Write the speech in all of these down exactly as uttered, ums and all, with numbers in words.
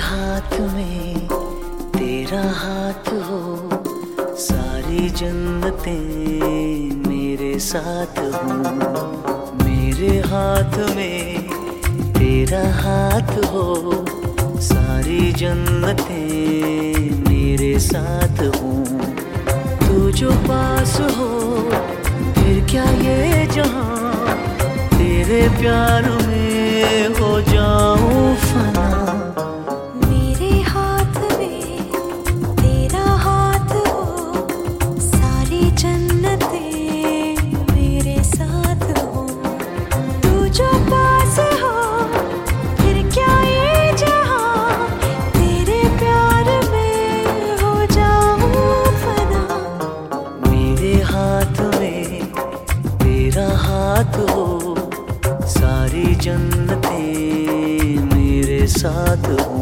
हाथ में तेरा हाथ हो, सारी जन्नतें मेरे साथ हो। मेरे हाथ में तेरा हाथ हो, सारी जन्नतें मेरे साथ हो। तू जो पास हो फिर क्या ये जहां, तेरे प्यार में हो जाऊं फना। मेरे हाथ में तेरा हाथ हो, सारी जन्नतें मेरे साथ हो। तू जो पास हो फिर क्या ये जहां, तेरे प्यार में हो जाऊं फना। मेरे हाथ में तेरा हाथ हो, सारी जन्नतें मेरे साथ हो।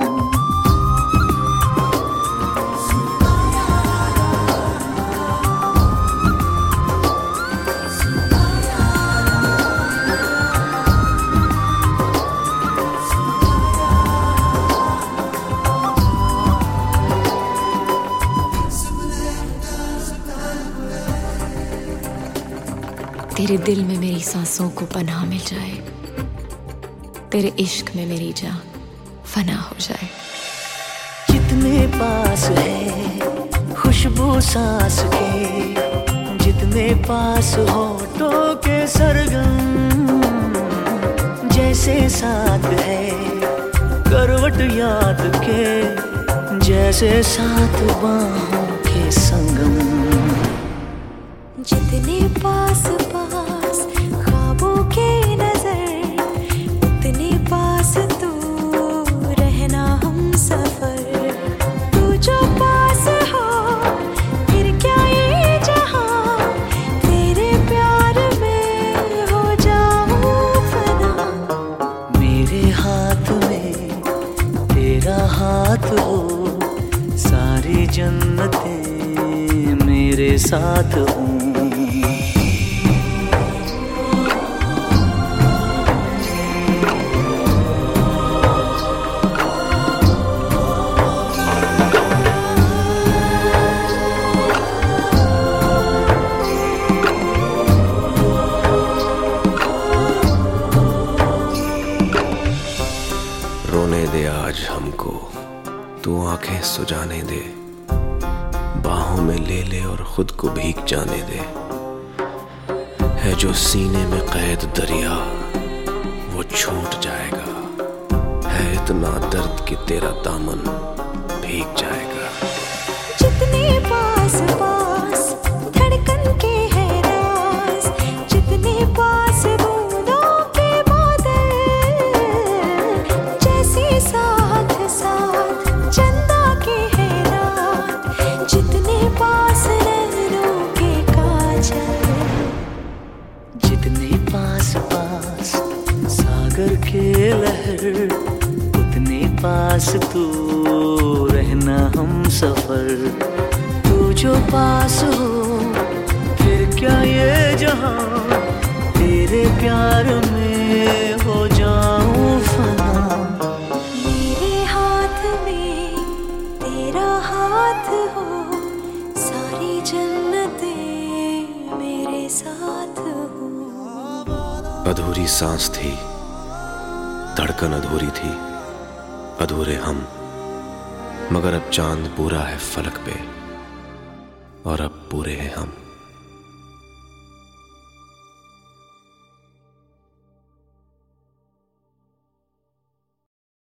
तेरे दिल में मेरी सांसों को पनाह मिल जाए, तेरे इश्क में मेरी जान फना हो जाए। जितने पास है खुशबू सांस के, जितने पास होठों के सरगम, जैसे साथ है करवट याद के, जैसे साथ बाहों के संगम। जितने पास पास ख्वाबों के नजर, उतने पास तू रहना हम सफर। तू जो पास हो फिर क्या ये जहां, तेरे प्यार में हो जाऊं फना। मेरे हाथ में तेरा हाथ हो, सारी जन्नतें मेरे साथ हो। रोने दे आज हमको, तू आंखें सुजाने दे, बाहों में ले ले और खुद को भीग जाने दे। है जो सीने में कैद दरिया वो छूट जाएगा, है इतना दर्द कि तेरा दामन भीग जाएगा। जितने पास पास धड़कन के है राज, जितने पास बूंदों के बादल, जैसे साथ साथ चंदा के है रात, जितने पास नैनों के काजल। जितने पास पास सागर के लहर, उतने पास तू रहना हम सफर। तू जो पास हो फिर क्या ये जहां, तेरे प्यार में हो जाऊं फना। मेरे हाथ में तेरा हाथ हो, सारी जन्नतें मेरे साथ हो। अधूरी सांस थी, धड़कन अधूरी थी, अधूरे हम, मगर अब चांद पूरा है फलक पे और अब पूरे हैं हम।